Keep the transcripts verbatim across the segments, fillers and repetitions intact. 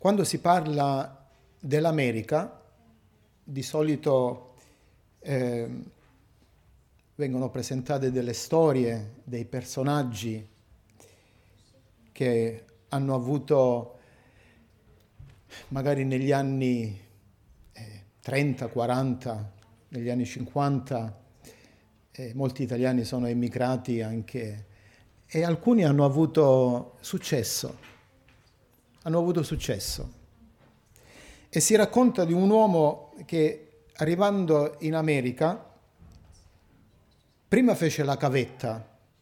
Quando si parla dell'America, di solito eh, vengono presentate delle storie, dei personaggi che hanno avuto magari negli anni eh, trenta, quaranta, negli anni cinquanta, eh, molti italiani sono emigrati anche, e alcuni hanno avuto successo, hanno avuto successo. E si racconta di un uomo che, arrivando in America, prima fece la cavetta,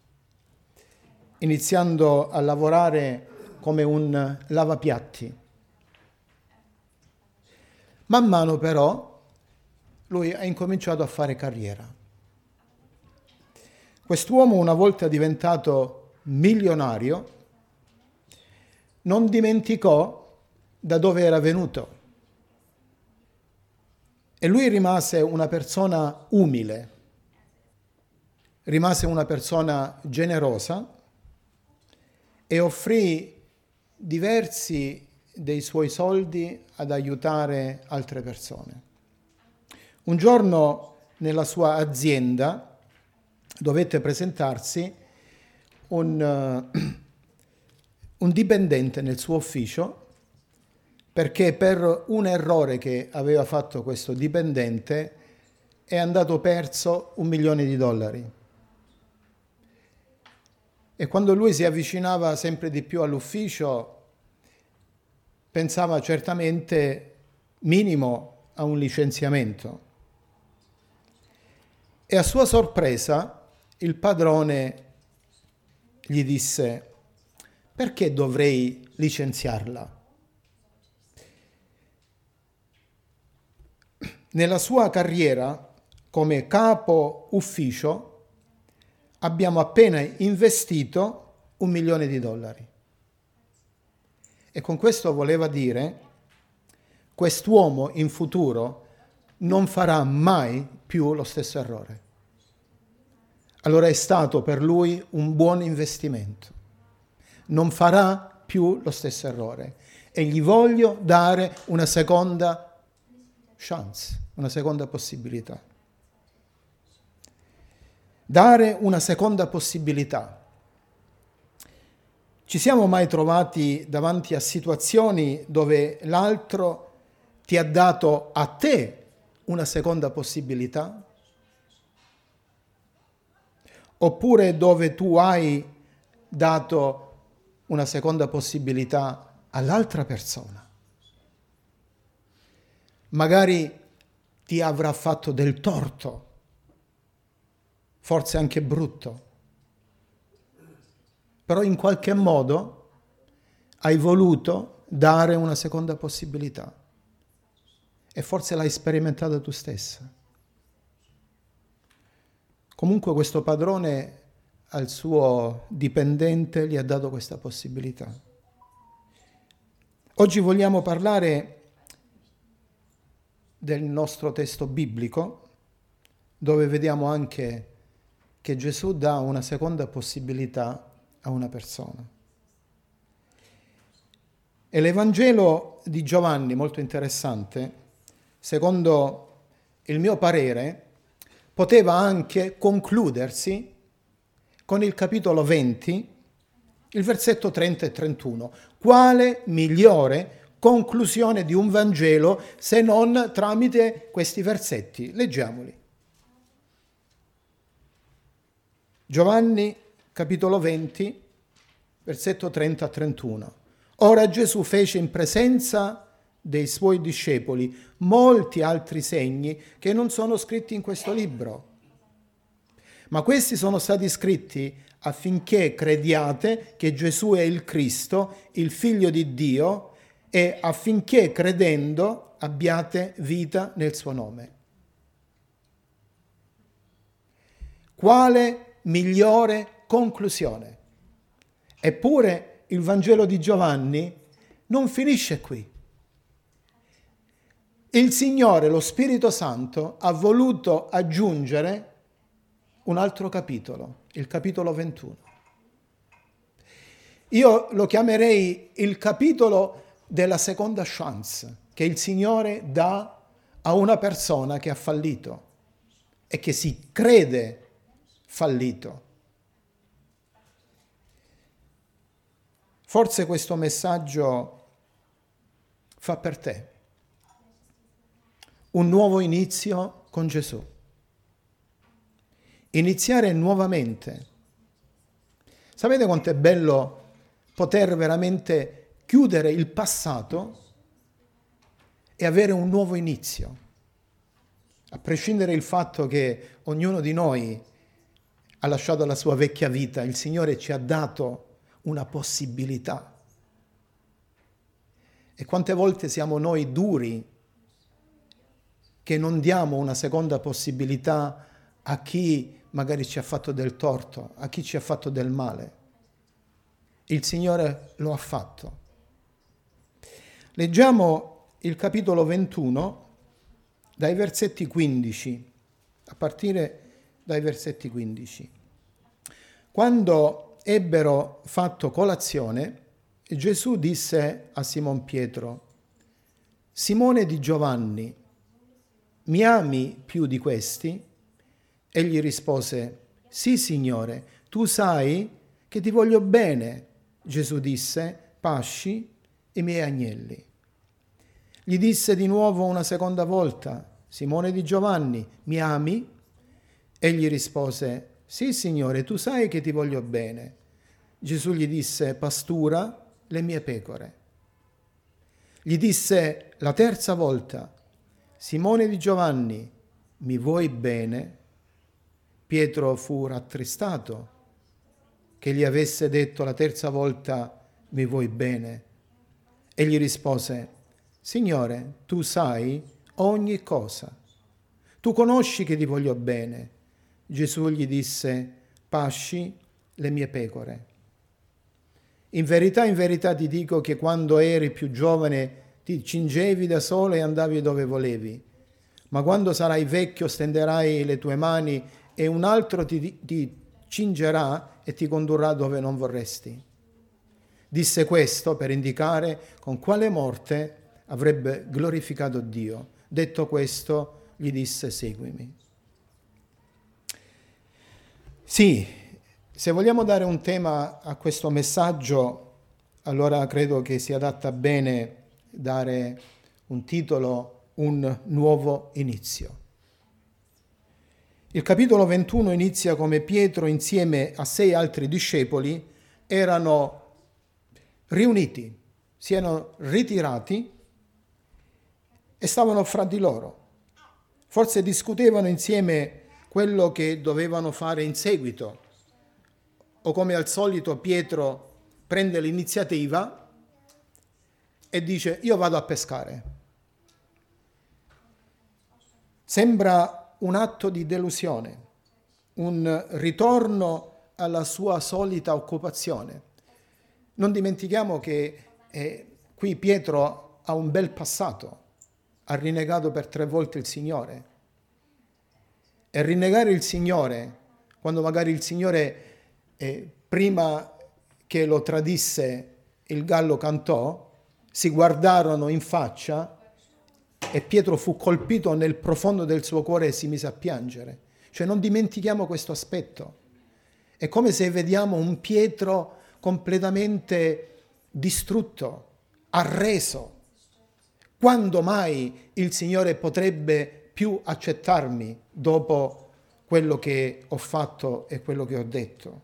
iniziando a lavorare come un lavapiatti. Man mano però lui ha incominciato a fare carriera. Quest'uomo, una volta diventato milionario, non dimenticò da dove era venuto. E lui rimase una persona umile, rimase una persona generosa e offrì diversi dei suoi soldi ad aiutare altre persone. Un giorno nella sua azienda dovette presentarsi un, uh, un dipendente nel suo ufficio perché per un errore che aveva fatto questo dipendente è andato perso un milione di dollari. E quando lui si avvicinava sempre di più all'ufficio, pensava certamente minimo a un licenziamento. E a sua sorpresa il padrone gli disse: perché dovrei licenziarla? Nella sua carriera come capo ufficio abbiamo appena investito un milione di dollari. E con questo voleva dire: quest'uomo in futuro non farà mai più lo stesso errore. Allora è stato per lui un buon investimento. Non farà più lo stesso errore. E gli voglio dare una seconda chance, una seconda possibilità. Dare una seconda possibilità. Ci siamo mai trovati davanti a situazioni dove l'altro ti ha dato a te una seconda possibilità? Oppure dove tu hai dato una seconda possibilità all'altra persona? Magari ti avrà fatto del torto, forse anche brutto, però in qualche modo hai voluto dare una seconda possibilità e forse l'hai sperimentata tu stessa. Comunque questo padrone al suo dipendente gli ha dato questa possibilità. Oggi vogliamo parlare del nostro testo biblico, dove vediamo anche che Gesù dà una seconda possibilità a una persona. E l'Evangelo di Giovanni, molto interessante, secondo il mio parere, poteva anche concludersi con il capitolo venti, il versetto trenta e trentuno. Quale migliore conclusione di un Vangelo se non tramite questi versetti? Leggiamoli. Giovanni, capitolo venti, versetto trenta a trentuno. Ora Gesù fece in presenza dei suoi discepoli molti altri segni che non sono scritti in questo libro. Ma questi sono stati scritti affinché crediate che Gesù è il Cristo, il Figlio di Dio, e affinché credendo abbiate vita nel suo nome. Quale migliore conclusione? Eppure il Vangelo di Giovanni non finisce qui. Il Signore, lo Spirito Santo, ha voluto aggiungere un altro capitolo, il capitolo ventuno. Io lo chiamerei il capitolo della seconda chance che il Signore dà a una persona che ha fallito e che si crede fallito. Forse questo messaggio fa per te un nuovo inizio con Gesù. Iniziare nuovamente. Sapete quanto è bello poter veramente chiudere il passato e avere un nuovo inizio? A prescindere dal fatto che ognuno di noi ha lasciato la sua vecchia vita, il Signore ci ha dato una possibilità. E quante volte siamo noi duri che non diamo una seconda possibilità a chi magari ci ha fatto del torto, a chi ci ha fatto del male. Il Signore lo ha fatto. Leggiamo il capitolo ventuno dai versetti quindici, a partire dai versetti quindici. Quando ebbero fatto colazione, Gesù disse a Simon Pietro: Simone di Giovanni, mi ami più di questi? Egli rispose: Sì, Signore, tu sai che ti voglio bene. Gesù disse: pasci i miei agnelli. Gli disse di nuovo una seconda volta: Simone di Giovanni, mi ami? Egli rispose: Sì, Signore, tu sai che ti voglio bene. Gesù gli disse: pastura le mie pecore. Gli disse la terza volta: Simone di Giovanni, mi vuoi bene? Pietro fu rattristato che gli avesse detto la terza volta: mi vuoi bene? E gli rispose: Signore, tu sai ogni cosa. Tu conosci che ti voglio bene. Gesù gli disse: pasci le mie pecore. In verità, in verità ti dico che quando eri più giovane ti cingevi da solo e andavi dove volevi. Ma quando sarai vecchio stenderai le tue mani e un altro ti, ti cingerà e ti condurrà dove non vorresti. Disse questo per indicare con quale morte avrebbe glorificato Dio. Detto questo, gli disse: seguimi. Sì, se vogliamo dare un tema a questo messaggio, allora credo che si adatta bene dare un titolo: un nuovo inizio. Il capitolo ventuno inizia come Pietro insieme a sei altri discepoli erano riuniti, si erano ritirati e stavano fra di loro. Forse discutevano insieme quello che dovevano fare in seguito, o come al solito Pietro prende l'iniziativa e dice: io vado a pescare. Sembra un atto di delusione, un ritorno alla sua solita occupazione. Non dimentichiamo che eh, qui Pietro ha un bel passato, ha rinnegato per tre volte il Signore. E rinnegare il Signore, quando magari il Signore, eh, prima che lo tradisse, il gallo cantò, si guardarono in faccia e Pietro fu colpito nel profondo del suo cuore e si mise a piangere. Cioè non dimentichiamo questo aspetto. È come se vediamo un Pietro completamente distrutto, arreso. Quando mai il Signore potrebbe più accettarmi dopo quello che ho fatto e quello che ho detto?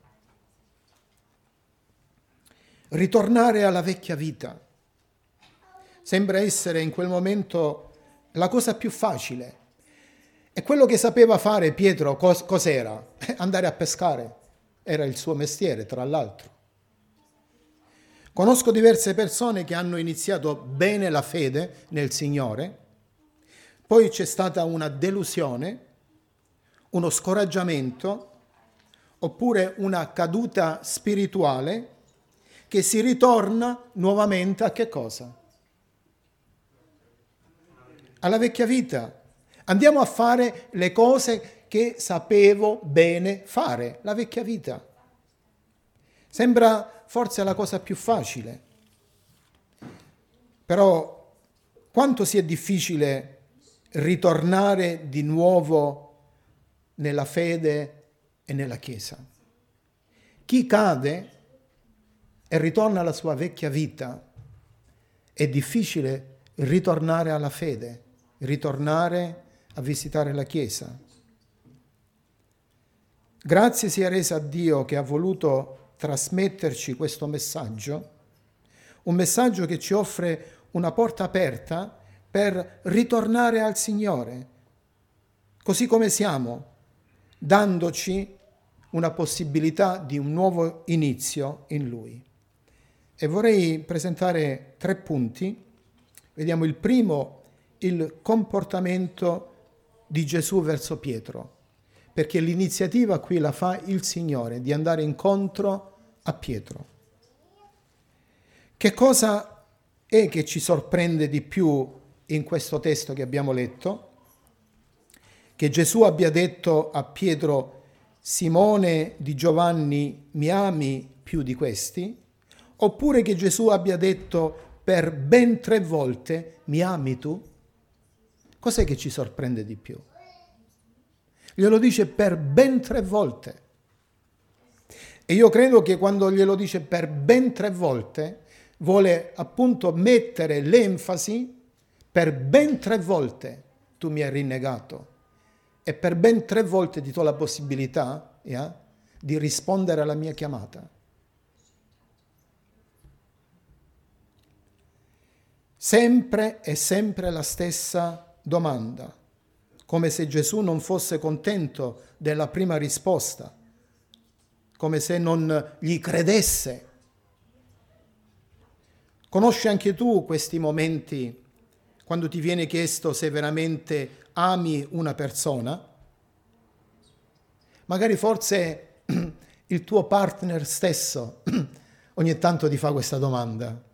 Ritornare alla vecchia vita sembra essere in quel momento la cosa più facile. E quello che sapeva fare Pietro cos- cos'era? Andare a pescare. Era il suo mestiere, tra l'altro. Conosco diverse persone che hanno iniziato bene la fede nel Signore, poi c'è stata una delusione, uno scoraggiamento, oppure una caduta spirituale, che si ritorna nuovamente a che cosa? Alla vecchia vita. Andiamo a fare le cose che sapevo bene fare, la vecchia vita. Sembra forse la cosa più facile. Però quanto sia difficile ritornare di nuovo nella fede e nella Chiesa. Chi cade e ritorna alla sua vecchia vita, è difficile ritornare alla fede, ritornare a visitare la Chiesa. Grazie sia resa a Dio che ha voluto trasmetterci questo messaggio, un messaggio che ci offre una porta aperta per ritornare al Signore, così come siamo, dandoci una possibilità di un nuovo inizio in Lui. E vorrei presentare tre punti. Vediamo il primo, il comportamento di Gesù verso Pietro, perché l'iniziativa qui la fa il Signore di andare incontro a Pietro. Che cosa è che ci sorprende di più in questo testo che abbiamo letto? Che Gesù abbia detto a Pietro: Simone di Giovanni, mi ami più di questi? Oppure che Gesù abbia detto per ben tre volte: mi ami tu? Cos'è che ci sorprende di più? Glielo dice per ben tre volte. E io credo che quando glielo dice per ben tre volte, vuole appunto mettere l'enfasi: per ben tre volte tu mi hai rinnegato. E per ben tre volte ti do la possibilità yeah, di rispondere alla mia chiamata. Sempre e sempre la stessa domanda, come se Gesù non fosse contento della prima risposta, come se non gli credesse. Conosci anche tu questi momenti quando ti viene chiesto se veramente ami una persona? Magari forse il tuo partner stesso ogni tanto ti fa questa domanda.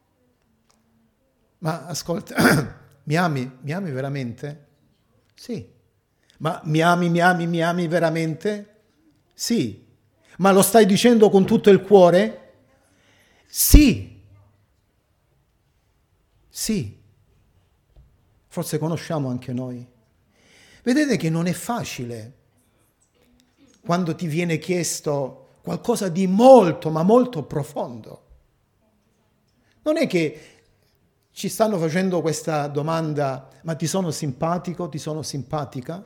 Ma ascolta, mi ami? Mi ami veramente? Sì. Ma mi ami, mi ami, mi ami veramente? Sì. Ma lo stai dicendo con tutto il cuore? Sì. Sì. Forse conosciamo anche noi. Vedete che non è facile quando ti viene chiesto qualcosa di molto, ma molto profondo. Non è che ci stanno facendo questa domanda: ma ti sono simpatico, ti sono simpatica?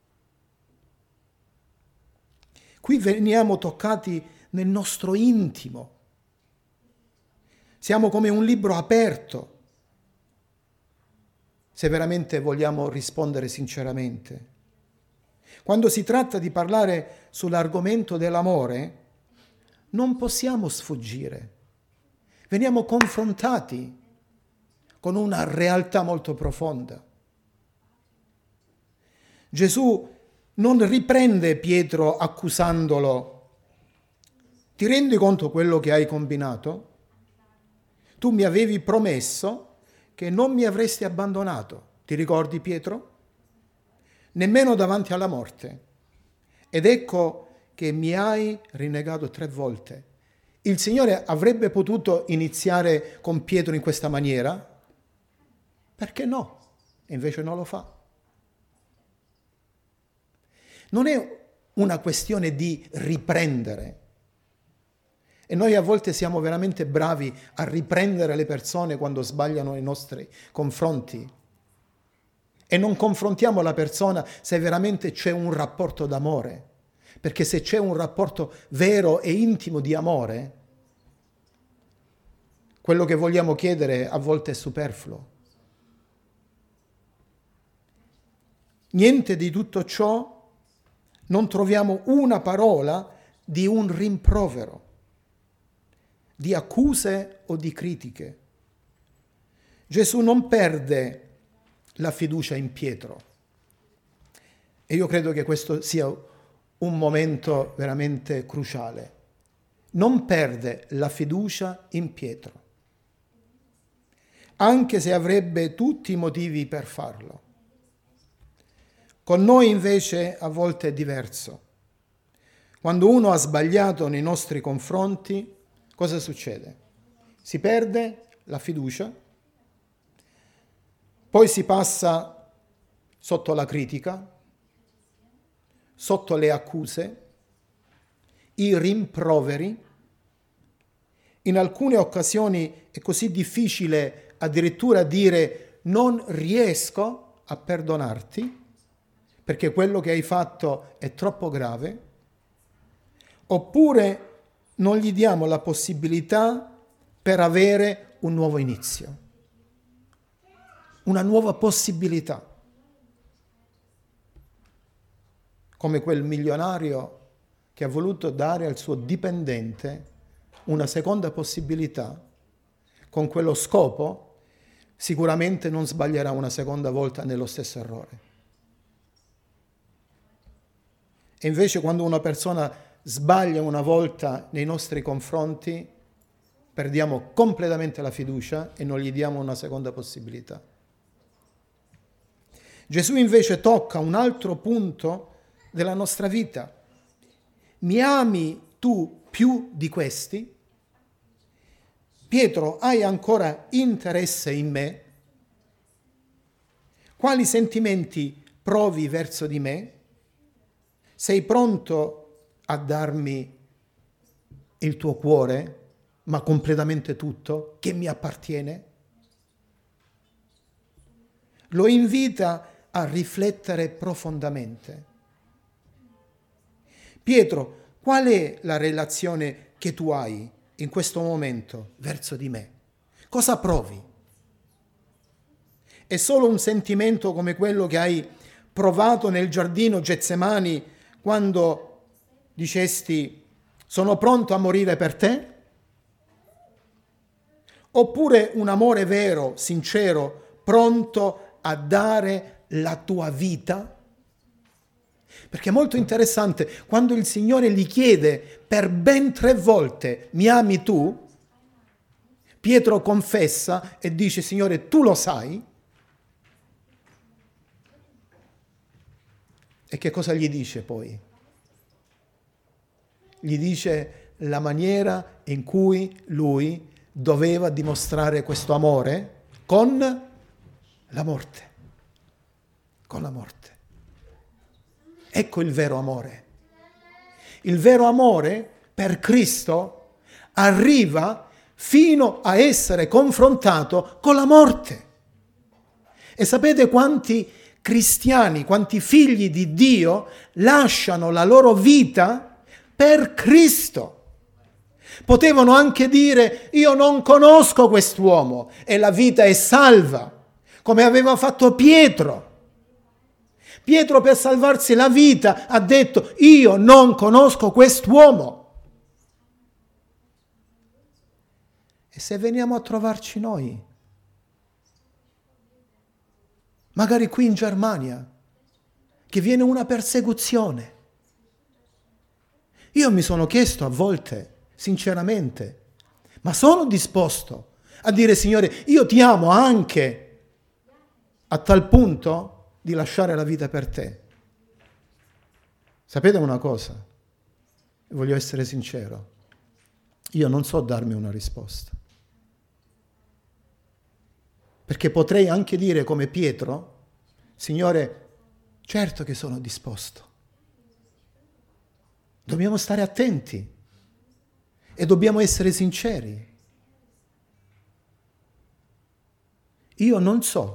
Qui veniamo toccati nel nostro intimo. Siamo come un libro aperto, se veramente vogliamo rispondere sinceramente. Quando si tratta di parlare sull'argomento dell'amore, non possiamo sfuggire. Veniamo confrontati con una realtà molto profonda. Gesù non riprende Pietro accusandolo: ti rendi conto quello che hai combinato? Tu mi avevi promesso che non mi avresti abbandonato. Ti ricordi, Pietro? Nemmeno davanti alla morte. Ed ecco che mi hai rinnegato tre volte. Il Signore avrebbe potuto iniziare con Pietro in questa maniera? Perché no? E invece non lo fa. Non è una questione di riprendere. E noi a volte siamo veramente bravi a riprendere le persone quando sbagliano nei nostri confronti. E non confrontiamo la persona se veramente c'è un rapporto d'amore. Perché se c'è un rapporto vero e intimo di amore, quello che vogliamo chiedere a volte è superfluo. Niente di tutto ciò, non troviamo una parola di un rimprovero, di accuse o di critiche. Gesù non perde la fiducia in Pietro. E io credo che questo sia un momento veramente cruciale. Non perde la fiducia in Pietro, anche se avrebbe tutti i motivi per farlo. Con noi invece a volte è diverso. Quando uno ha sbagliato nei nostri confronti, cosa succede? Si perde la fiducia Poi si passa sotto la critica, sotto le accuse, i rimproveri. In alcune occasioni è così difficile addirittura dire non riesco a perdonarti perché quello che hai fatto è troppo grave, oppure non gli diamo la possibilità per avere un nuovo inizio, una nuova possibilità. Come quel milionario che ha voluto dare al suo dipendente una seconda possibilità, con quello scopo sicuramente non sbaglierà una seconda volta nello stesso errore. E invece quando una persona sbaglia una volta nei nostri confronti, perdiamo completamente la fiducia e non gli diamo una seconda possibilità. Gesù invece tocca un altro punto della nostra vita. Mi ami tu più di questi? Pietro, hai ancora interesse in me? Quali sentimenti provi verso di me? Sei pronto a darmi il tuo cuore, ma completamente tutto, che mi appartiene? Lo invita a riflettere profondamente. Pietro, qual è la relazione che tu hai in questo momento verso di me? Cosa provi? È solo un sentimento come quello che hai provato nel giardino Getsemani quando dicesti sono pronto a morire per te? Oppure un amore vero, sincero, pronto a dare la tua vita? Perché è molto interessante, quando il Signore gli chiede per ben tre volte, mi ami tu? Pietro confessa e dice, Signore, tu lo sai? E che cosa gli dice poi? Gli dice la maniera in cui lui doveva dimostrare questo amore con la morte. Con la morte. Ecco il vero amore. Il vero amore per Cristo arriva fino a essere confrontato con la morte. E sapete quanti cristiani, quanti figli di Dio lasciano la loro vita per Cristo? Potevano anche dire, io non conosco quest'uomo e la vita è salva, come aveva fatto Pietro. Pietro per salvarsi la vita ha detto, io non conosco quest'uomo. E se veniamo a trovarci noi, magari qui in Germania, che viene una persecuzione, io mi sono chiesto a volte, sinceramente, ma sono disposto a dire, Signore, io ti amo anche a tal punto di lasciare la vita per te. Sapete una cosa? Voglio essere sincero. Io non so darmi una risposta. Perché potrei anche dire come Pietro, Signore, certo che sono disposto. Dobbiamo stare attenti e dobbiamo essere sinceri. Io non so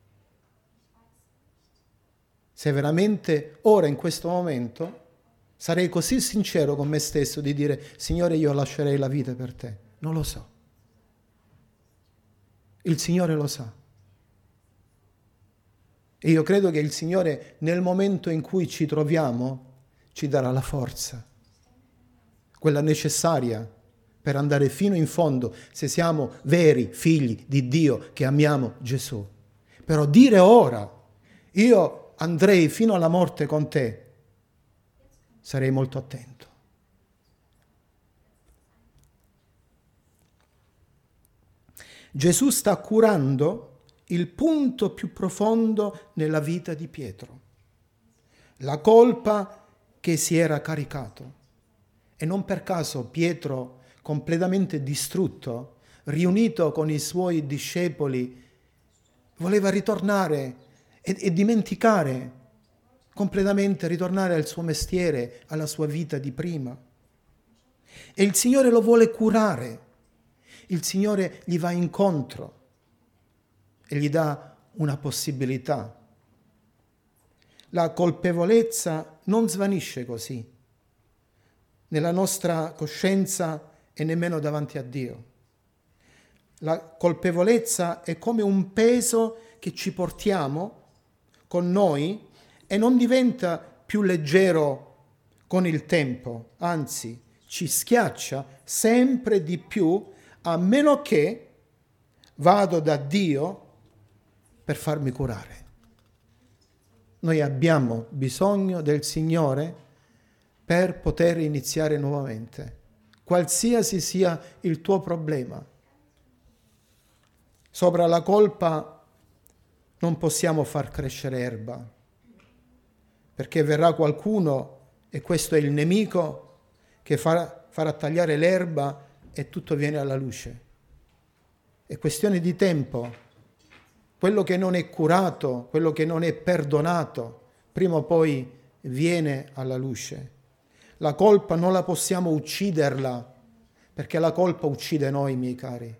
se veramente ora in questo momento sarei così sincero con me stesso di dire, Signore, io lascerei la vita per te. Non lo so. Il Signore lo sa. E io credo che il Signore nel momento in cui ci troviamo ci darà la forza, quella necessaria per andare fino in fondo se siamo veri figli di Dio che amiamo Gesù. Però dire ora, io andrei fino alla morte con te, sarei molto attento. Gesù sta curando il punto più profondo nella vita di Pietro, la colpa che si era caricato. E non per caso Pietro, completamente distrutto, riunito con i suoi discepoli, voleva ritornare e, e dimenticare completamente, ritornare al suo mestiere, alla sua vita di prima. E il Signore lo vuole curare, il Signore gli va incontro e gli dà una possibilità. La colpevolezza non svanisce così nella nostra coscienza e nemmeno davanti a Dio. La colpevolezza è come un peso che ci portiamo con noi e non diventa più leggero con il tempo, anzi ci schiaccia sempre di più, a meno che vado da Dio per farmi curare. Noi abbiamo bisogno del Signore per poter iniziare nuovamente, qualsiasi sia il tuo problema. Sopra la colpa non possiamo far crescere erba, perché verrà qualcuno, e questo è il nemico, che farà, farà tagliare l'erba e tutto viene alla luce. È questione di tempo. Quello che non è curato, quello che non è perdonato, prima o poi viene alla luce. La colpa non la possiamo ucciderla, perché la colpa uccide noi, miei cari.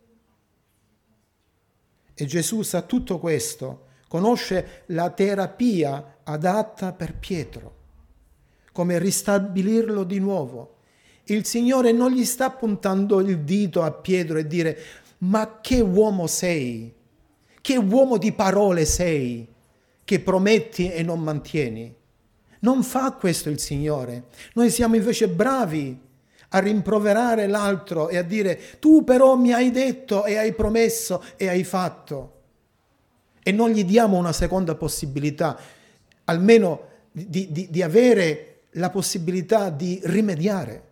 E Gesù sa tutto questo, conosce la terapia adatta per Pietro, come ristabilirlo di nuovo. Il Signore non gli sta puntando il dito a Pietro e dire: ma che uomo sei? Che uomo di parole sei, che prometti e non mantieni? Non fa questo il Signore. Noi siamo invece bravi a rimproverare l'altro e a dire: tu però mi hai detto e hai promesso e hai fatto. E non gli diamo una seconda possibilità, almeno di, di, di avere la possibilità di rimediare.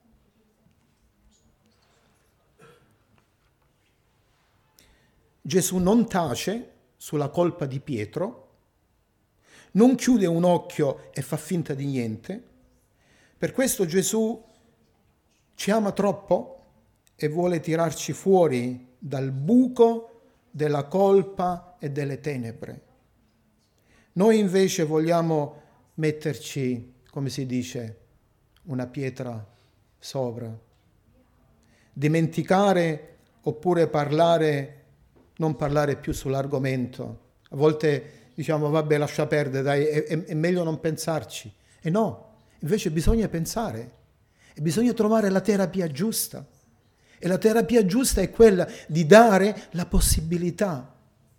Gesù non tace sulla colpa di Pietro, non chiude un occhio e fa finta di niente. Per questo Gesù ci ama troppo e vuole tirarci fuori dal buco della colpa e delle tenebre. Noi invece vogliamo metterci, come si dice, una pietra sopra, dimenticare oppure parlare, non parlare più sull'argomento. A volte diciamo: vabbè, lascia perdere, dai, è, è, è meglio non pensarci. E no, invece bisogna pensare e bisogna trovare la terapia giusta. E la terapia giusta è quella di dare la possibilità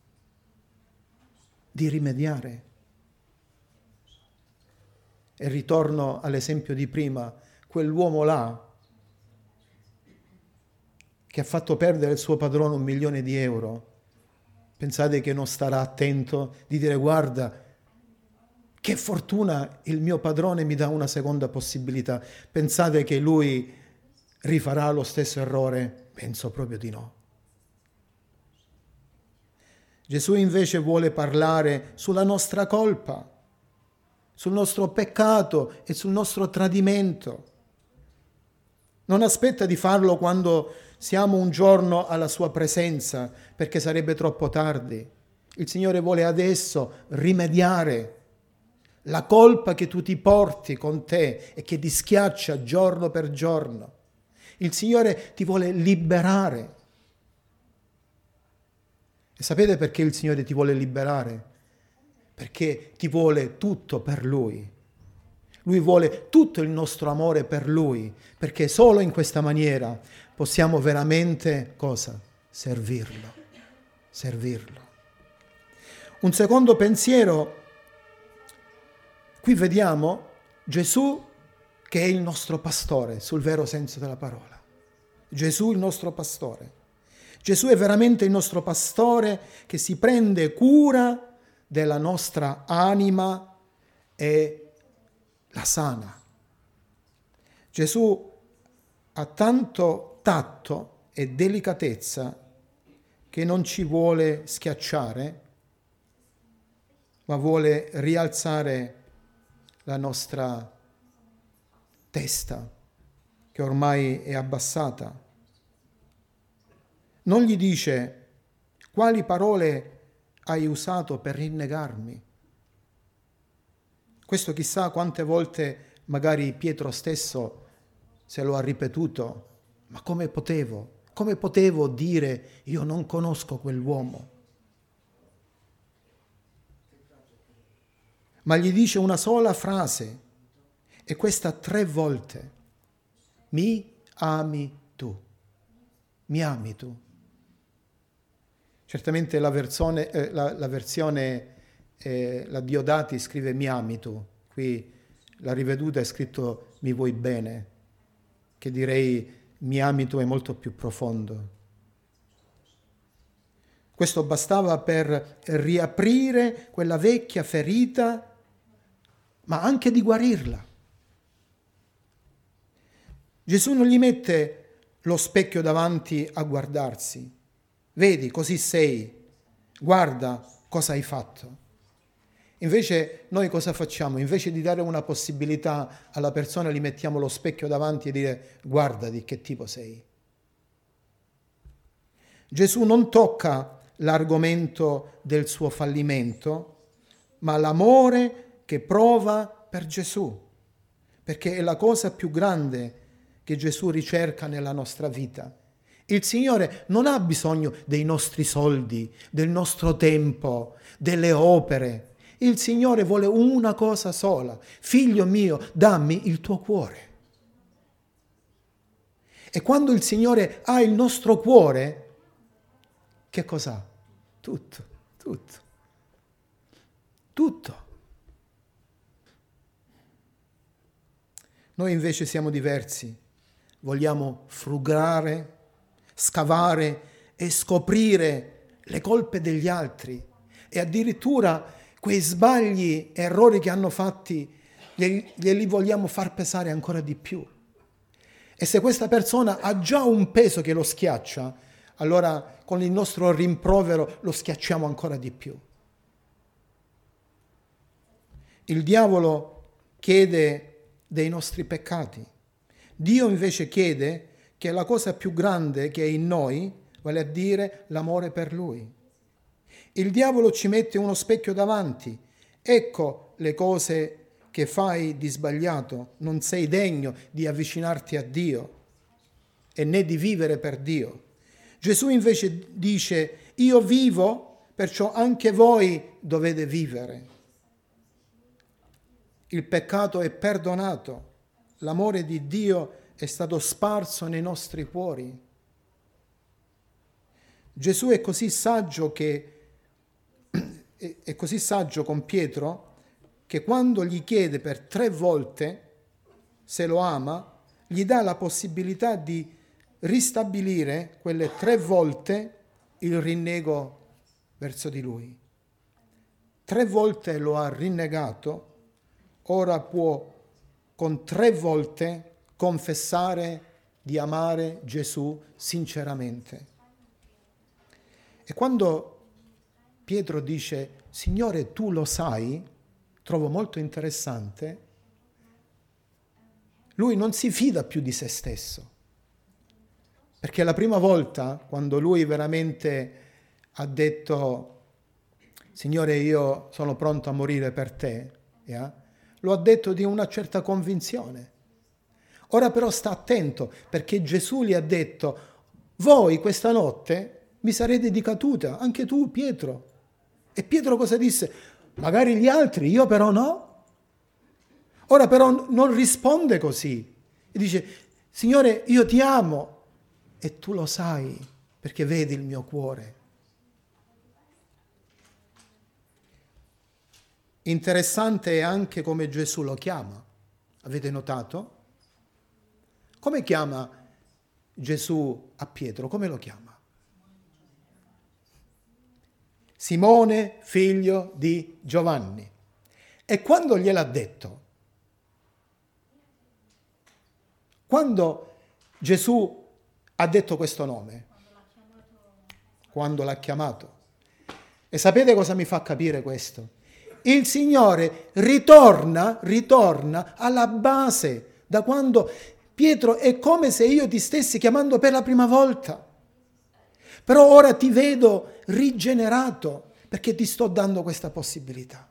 di rimediare. E ritorno all'esempio di prima, quell'uomo là che ha fatto perdere il suo padrone un milione di euro. Pensate che non starà attento di dire: guarda, che fortuna, il mio padrone mi dà una seconda possibilità. Pensate che lui rifarà lo stesso errore? Penso proprio di no. Gesù invece vuole parlare sulla nostra colpa, sul nostro peccato e sul nostro tradimento. Non aspetta di farlo quando siamo un giorno alla sua presenza, perché sarebbe troppo tardi. Il Signore vuole adesso rimediare la colpa che tu ti porti con te e che ti schiaccia giorno per giorno. Il Signore ti vuole liberare. E sapete perché il Signore ti vuole liberare? Perché ti vuole tutto per Lui. Lui vuole tutto il nostro amore per Lui, perché solo in questa maniera possiamo veramente cosa? Servirlo. Servirlo. Un secondo pensiero. Qui vediamo Gesù che è il nostro pastore, sul vero senso della parola. Gesù il nostro pastore. Gesù è veramente il nostro pastore che si prende cura della nostra anima e la sana. Gesù ha tanto tatto e delicatezza che non ci vuole schiacciare, ma vuole rialzare la nostra testa, che ormai è abbassata. Non gli dice: quali parole hai usato per rinnegarmi? Questo chissà quante volte magari Pietro stesso se lo ha ripetuto. Ma come potevo? Come potevo dire io non conosco quell'uomo? Ma gli dice una sola frase, e questa tre volte. Mi ami tu. Mi ami tu. Certamente la versione, eh, la, la versione eh, la Diodati scrive mi ami tu. Qui la riveduta è scritto mi vuoi bene, che direi mi ami tu è molto più profondo. Questo bastava per riaprire quella vecchia ferita, ma anche di guarirla. Gesù non gli mette lo specchio davanti a guardarsi. Vedi, così sei. Guarda cosa hai fatto. Invece noi cosa facciamo? Invece di dare una possibilità alla persona, gli mettiamo lo specchio davanti e dire guarda di che tipo sei. Gesù non tocca l'argomento del suo fallimento, ma l'amore che prova per Gesù, perché è la cosa più grande che Gesù ricerca nella nostra vita. Il Signore non ha bisogno dei nostri soldi, del nostro tempo, delle opere. Il Signore vuole una cosa sola. Figlio mio, dammi il tuo cuore. E quando il Signore ha il nostro cuore, che cos'ha? Tutto, tutto, tutto. Noi invece siamo diversi. Vogliamo frugare, scavare e scoprire le colpe degli altri e addirittura quei sbagli, errori che hanno fatti, glieli vogliamo far pesare ancora di più. E se questa persona ha già un peso che lo schiaccia, allora con il nostro rimprovero lo schiacciamo ancora di più. Il diavolo chiede dei nostri peccati. Dio invece chiede che la cosa più grande che è in noi, vale a dire l'amore per Lui. Il diavolo ci mette uno specchio davanti. Ecco le cose che fai di sbagliato. Non sei degno di avvicinarti a Dio e né di vivere per Dio. Gesù invece dice, io vivo, perciò anche voi dovete vivere. Il peccato è perdonato. L'amore di Dio è stato sparso nei nostri cuori. Gesù è così saggio che è così saggio con Pietro che quando gli chiede per tre volte se lo ama, gli dà la possibilità di ristabilire quelle tre volte il rinnego verso di lui. Tre volte lo ha rinnegato, ora può con tre volte confessare di amare Gesù sinceramente. E quando Pietro dice, Signore, tu lo sai, trovo molto interessante, lui non si fida più di se stesso. Perché la prima volta, quando lui veramente ha detto, Signore, io sono pronto a morire per te, yeah? Lo ha detto di una certa convinzione. Ora però sta attento, perché Gesù gli ha detto, voi questa notte mi sarete di caduta, anche tu Pietro. E Pietro cosa disse? Magari gli altri, io però no. Ora però non risponde così. E dice, Signore, io ti amo e tu lo sai perché vedi il mio cuore. Interessante è anche come Gesù lo chiama. Avete notato? Come chiama Gesù a Pietro? Come lo chiama? Simone, figlio di Giovanni. E quando gliel'ha detto, quando Gesù ha detto questo nome, quando l'ha chiamato, e sapete cosa mi fa capire questo? Il Signore ritorna, ritorna alla base, da quando Pietro è come se io ti stessi chiamando per la prima volta. Però ora ti vedo rigenerato, perché ti sto dando questa possibilità.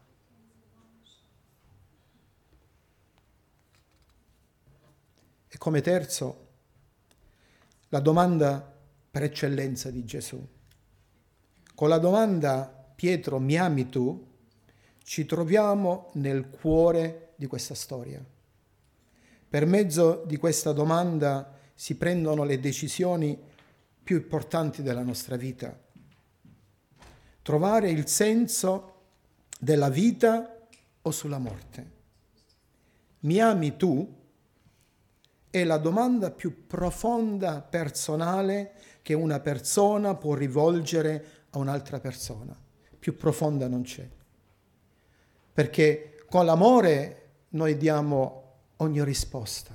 E come terzo, la domanda per eccellenza di Gesù. Con la domanda Pietro, mi ami tu? Ci troviamo nel cuore di questa storia. Per mezzo di questa domanda si prendono le decisioni più importanti della nostra vita. Trovare il senso della vita o sulla morte. Mi ami tu? È la domanda più profonda, personale, che una persona può rivolgere a un'altra persona. Più profonda non c'è. Perché con l'amore noi diamo ogni risposta.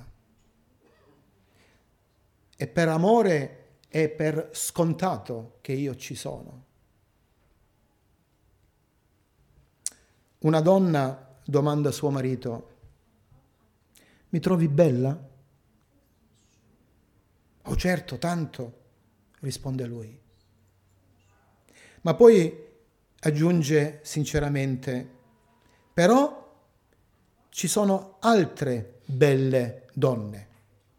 E per amore è per scontato che io ci sono. Una donna domanda a suo marito, mi trovi bella? Oh certo, tanto, risponde lui. Ma poi aggiunge sinceramente, però ci sono altre belle donne.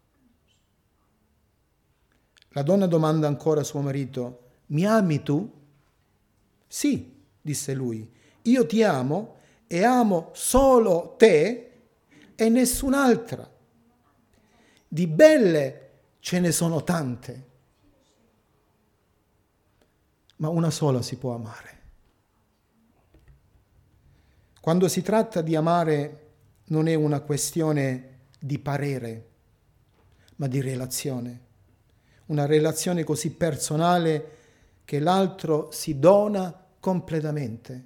La donna domanda ancora a suo marito, mi ami tu? Sì, disse lui, io ti amo e amo solo te e nessun'altra. Di belle ce ne sono tante, ma una sola si può amare. Quando si tratta di amare non è una questione di parere, ma di relazione. Una relazione così personale che l'altro si dona completamente.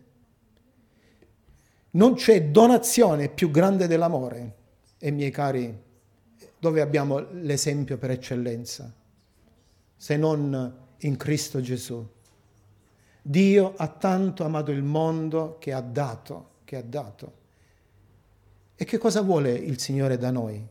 Non c'è donazione più grande dell'amore, e miei cari, dove abbiamo l'esempio per eccellenza, se non in Cristo Gesù. Dio ha tanto amato il mondo che ha dato, che ha dato. E che cosa vuole il Signore da noi?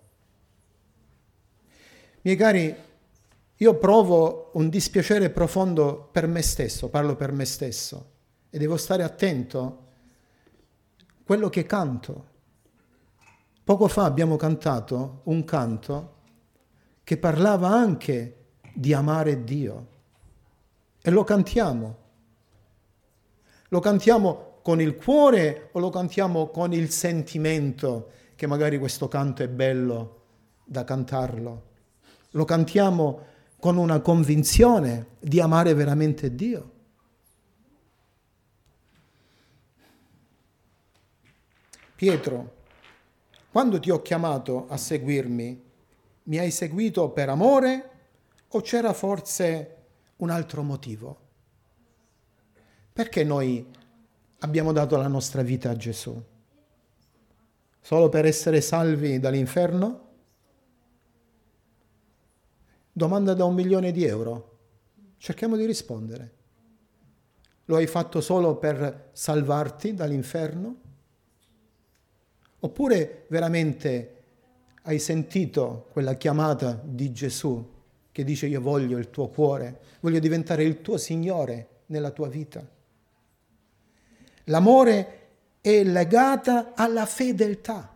Miei cari, io provo un dispiacere profondo per me stesso, parlo per me stesso, e devo stare attento a quello che canto. Poco fa abbiamo cantato un canto che parlava anche di amare Dio. E lo cantiamo. Lo cantiamo con il cuore o lo cantiamo con il sentimento che magari questo canto è bello da cantarlo? Lo cantiamo con una convinzione di amare veramente Dio? Pietro, quando ti ho chiamato a seguirmi, mi hai seguito per amore o c'era forse un altro motivo? Perché noi abbiamo dato la nostra vita a Gesù? Solo per essere salvi dall'inferno? Domanda da un milione di euro. Cerchiamo di rispondere. Lo hai fatto solo per salvarti dall'inferno? Oppure veramente hai sentito quella chiamata di Gesù che dice io voglio il tuo cuore, voglio diventare il tuo Signore nella tua vita? L'amore è legata alla fedeltà.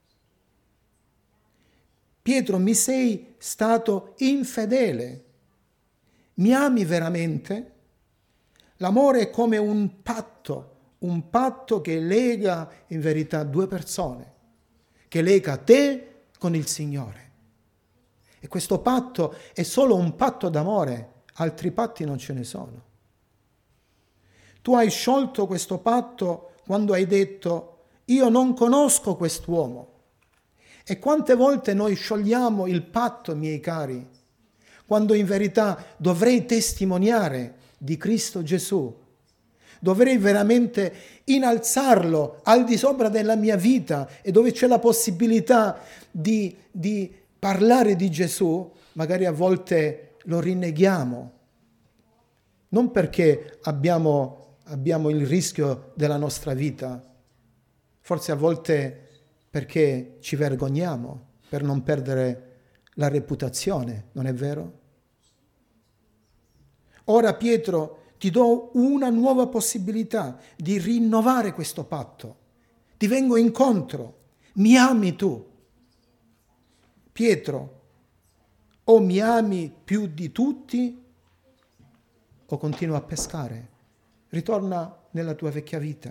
Pietro, mi sei stato infedele. Mi ami veramente? L'amore è come un patto, un patto che lega in verità due persone, che lega te con il Signore. E questo patto è solo un patto d'amore, altri patti non ce ne sono. Tu hai sciolto questo patto quando hai detto io non conosco quest'uomo. E quante volte noi sciogliamo il patto, miei cari, quando in verità dovrei testimoniare di Cristo Gesù. Dovrei veramente innalzarlo al di sopra della mia vita e dove c'è la possibilità di, di parlare di Gesù, magari a volte lo rinneghiamo. Non perché abbiamo, abbiamo il rischio della nostra vita, forse a volte perché ci vergogniamo per non perdere la reputazione, non è vero? Ora Pietro, ti do una nuova possibilità di rinnovare questo patto. Ti vengo incontro. Mi ami tu? Pietro, o mi ami più di tutti o continua a pescare? Ritorna nella tua vecchia vita.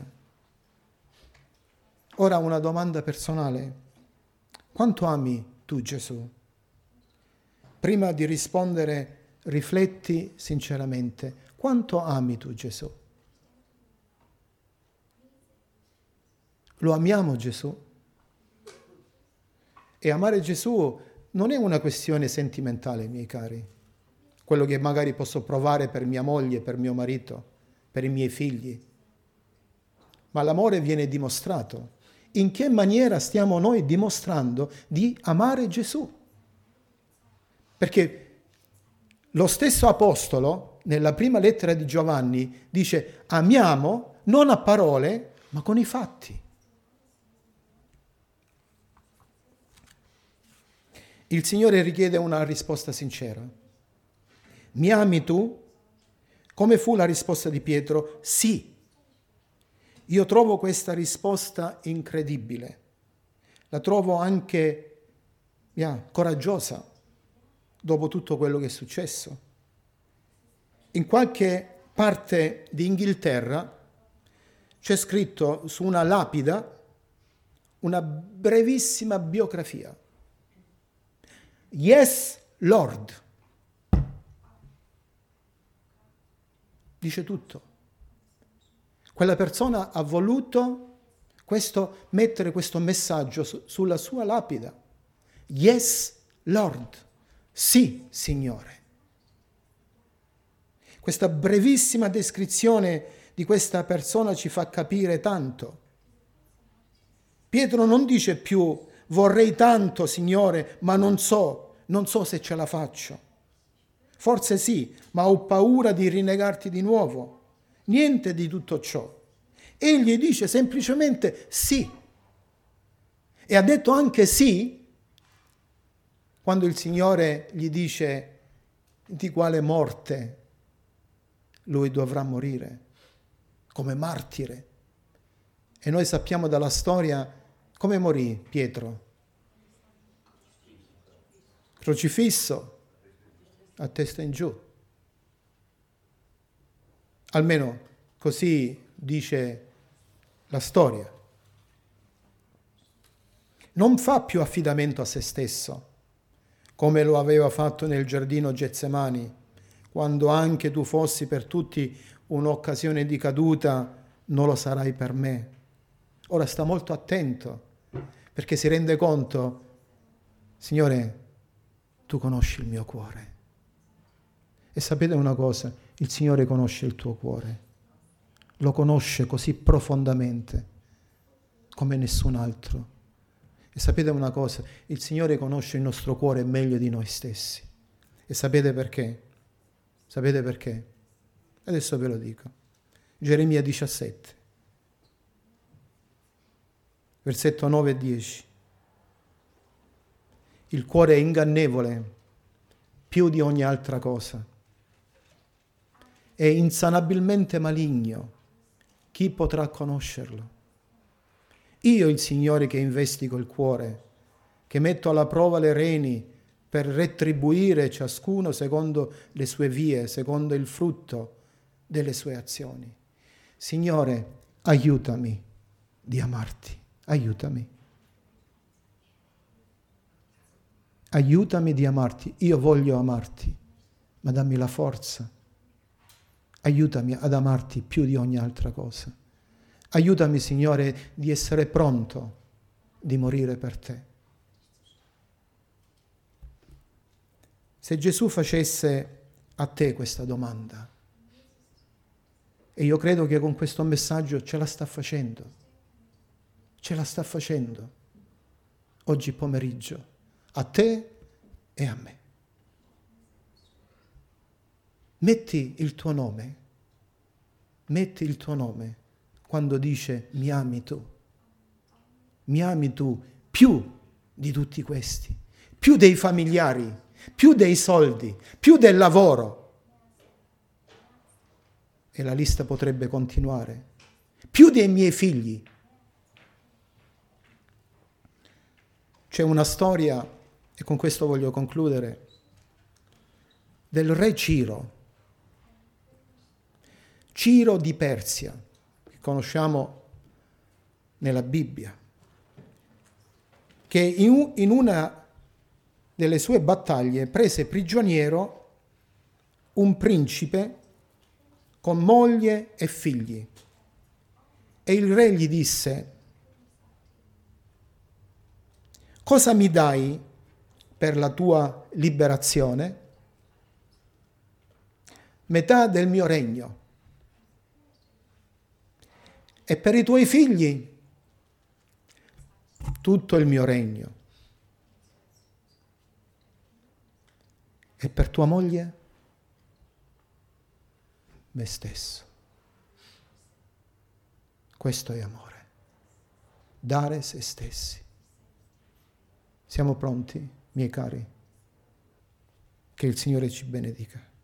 Ora una domanda personale. Quanto ami tu Gesù? Prima di rispondere, rifletti sinceramente. Quanto ami tu Gesù? Lo amiamo Gesù? E amare Gesù non è una questione sentimentale, miei cari. Quello che magari posso provare per mia moglie, per mio marito, per i miei figli. Ma l'amore viene dimostrato. In che maniera stiamo noi dimostrando di amare Gesù? Perché lo stesso apostolo, nella prima lettera di Giovanni, dice amiamo non a parole, ma con i fatti. Il Signore richiede una risposta sincera. Mi ami tu? Come fu la risposta di Pietro? Sì. Io trovo questa risposta incredibile. La trovo anche yeah, coraggiosa dopo tutto quello che è successo. In qualche parte di Inghilterra c'è scritto su una lapida una brevissima biografia. Yes, Lord. Dice tutto. Quella persona ha voluto questo, mettere questo messaggio su, sulla sua lapida. Yes, Lord. Sì, Signore. Questa brevissima descrizione di questa persona ci fa capire tanto. Pietro non dice più vorrei tanto, Signore, ma non so, non so se ce la faccio. Forse sì, ma ho paura di rinnegarti di nuovo. Niente di tutto ciò. Egli dice semplicemente sì. E ha detto anche sì quando il Signore gli dice di quale morte lui dovrà morire, come martire. E noi sappiamo dalla storia come morì Pietro. Crocifisso, a testa in giù. Almeno così dice la storia. Non fa più affidamento a se stesso, come lo aveva fatto nel giardino Getsemani, quando anche tu fossi per tutti un'occasione di caduta, non lo sarai per me. Ora sta molto attento, perché si rende conto, Signore, tu conosci il mio cuore. E sapete una cosa? Il Signore conosce il tuo cuore. Lo conosce così profondamente come nessun altro. E sapete una cosa? Il Signore conosce il nostro cuore meglio di noi stessi. E sapete perché? Sapete perché? Adesso ve lo dico. Geremia diciassette, versetto nove e dieci. Il cuore è ingannevole più di ogni altra cosa. È insanabilmente maligno. Chi potrà conoscerlo? Io, il Signore, che investigo il cuore, che metto alla prova le reni per retribuire ciascuno secondo le sue vie, secondo il frutto delle sue azioni. Signore, aiutami di amarti, aiutami. Aiutami di amarti, io voglio amarti, ma dammi la forza. Aiutami ad amarti più di ogni altra cosa. Aiutami, Signore, di essere pronto di morire per te. Se Gesù facesse a te questa domanda, e io credo che con questo messaggio ce la sta facendo, ce la sta facendo oggi pomeriggio, a te e a me. Metti il tuo nome, metti il tuo nome quando dice mi ami tu, mi ami tu più di tutti questi, più dei familiari, più dei soldi, più del lavoro. E la lista potrebbe continuare. Più dei miei figli. C'è una storia, e con questo voglio concludere, del re Ciro. Ciro di Persia, che conosciamo nella Bibbia, che in, in una delle sue battaglie prese prigioniero un principe con moglie e figli. E il re gli disse: cosa mi dai per la tua liberazione? Metà del mio regno. E per i tuoi figli? Tutto il mio regno. E per tua moglie? Me stesso. Questo è amore. Dare se stessi. Siamo pronti, miei cari? Che il Signore ci benedica.